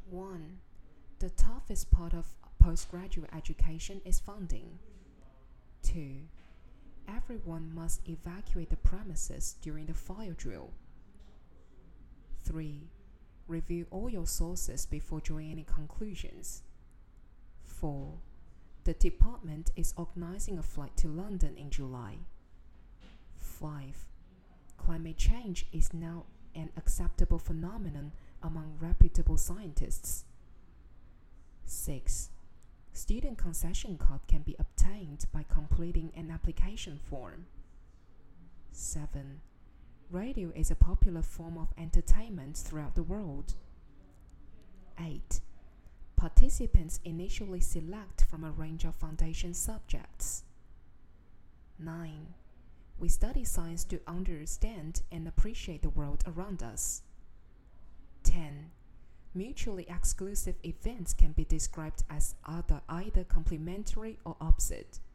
1. The toughest part of postgraduate education is funding. 2. Everyone must evacuate the premises during the fire drill. 3. Review all your sources before drawing any conclusions. 4. The department is organizing a flight to London in July. 5. Climate change is now an acceptable phenomenon among reputable scientists. 6. Student concession card can be obtained by completing an application form. 7. Radio is a popular form of entertainment throughout the world. 8. Participants initially select from a range of foundation subjects. 9. We study science to understand and appreciate the world around us. 10. Mutually exclusive events can be described as either complementary or opposite.